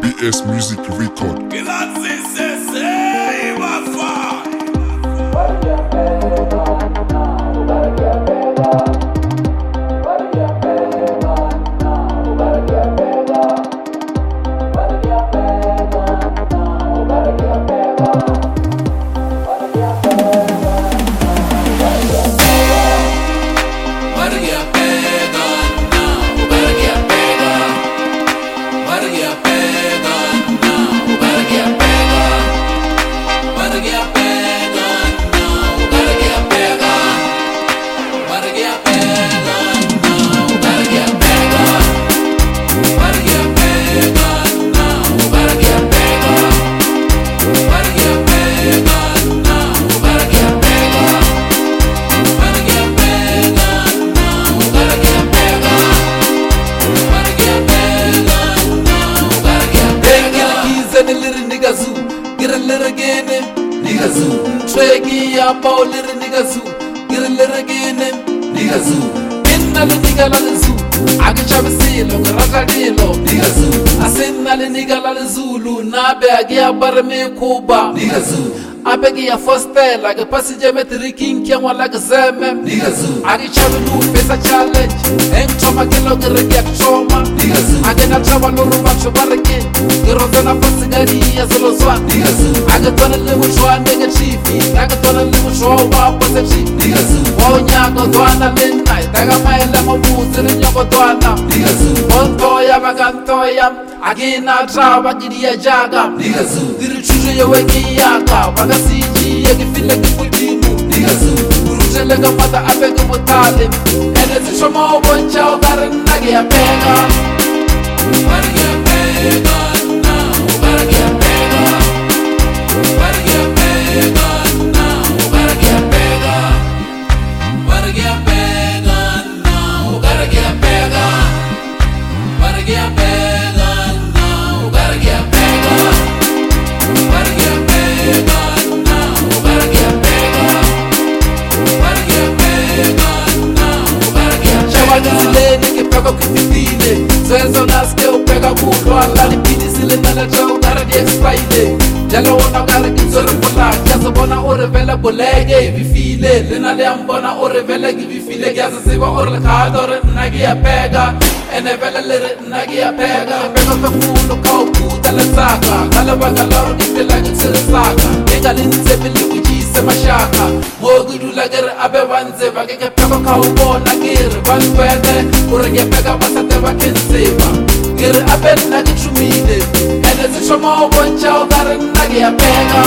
BS Music Record. Bow little nigga zoo, get a little again, nigga zoo. In a nigga la zoo, I can chop a seal, Ragadillo, nigga zoo. I send a nigga la Zulu, Nabe, Gia Barame Kuba, nigga zoo. I beg you first like a passenger metri king, Kiama like a Zem, nigga zoo. I can chop a new face a challenge, and Choma Kilo get trauma, nigga zoo. I cannot travel no rush of barricade, the Rosana Pasagari as a swat, nigga zoo. I got one little show nigga chief, I got one little show up as a chief, nigga zoo. Oh, Yago Dwana midnight, I got my lemon boots in Yoko Dwana, nigga zoo. On Toya Magantoya, again I travel, Gidia Jaga, nigga zoo. The children you're waking Yaga. CG, I can feel like a good team, nigga zoo. Uruja like a mother, I beg of a talent. And it's a more one child that a nugget a pega. What a pega now, what a pega. What a pega now, what a pega. What a pega now, what a pega. What a pega now, what a pega. What a pega. Nigga pega que fitile, Zezo naske o pega kulo ala ni pidi sile nala chau gara di expaile. Jalo wana gara kinzore pola, kiasa bona ore vela bolege vifile. Lena le ambona ore vela ki vifile, kiasa seba ore kadore nagi a pega. Ene vela lere nagi a pega. Pega pe kulo kau puta le saka, kala baga laro kite la kitsere saka. Ega linse bili uji se mashaka. Mogu la gere abe wanze bage ke pega kau bona gere banwele. Urege pega basate bakenseba. Gere abe nagi chumide. Ene zishomo boncha ogare nagi a pega.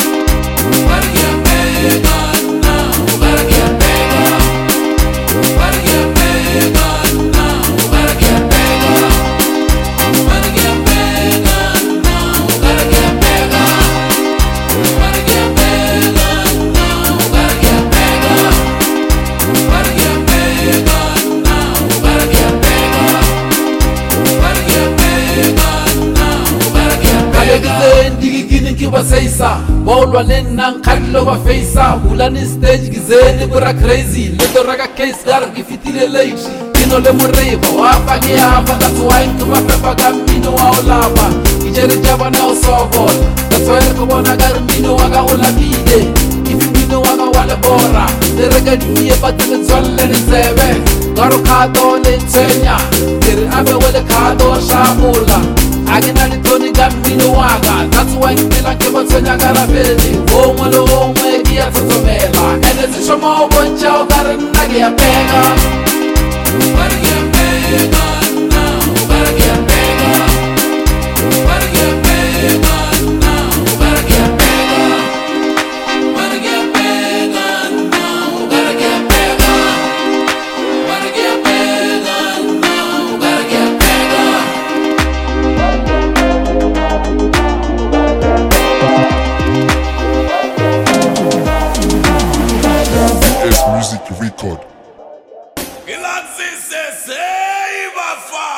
Barge a pega now, barge a pega. Barge a pega now, barge a pega. Barge a pega now, barge a pega. Barge a pega now, barge a pega. Barge a pega now, barge a pega. Barge a pega now, barge a pega. Digi gini kiba seisa, bolwa lenang kallo ba feisa. Bulani stage gizeni bura crazy, ledo raga case gar gifitile leishi. Kino le mureba, wafa giafa, that's why kuma pepa gambino wa olaba. Ijeri jaba na osogol, that's why kubona gambino waga olabide. Ifi mino waga wale bora, le rega duye batile zolle ni zebe. Garo kado le tsenya, kiri abe wale kado shabula. Agina ni toni gambino waga, that's why kila kiba tsenya garabeli. Omo lo omo kia tsotomela, ene zishomo boncha ogare nagi a pega. Barge a pega now, barge a pega. Barge a pega now, barge a pega. Barge a pega now, barge a pega. Barge a pega now, barge a pega. BS Music Record. Say, Bafa!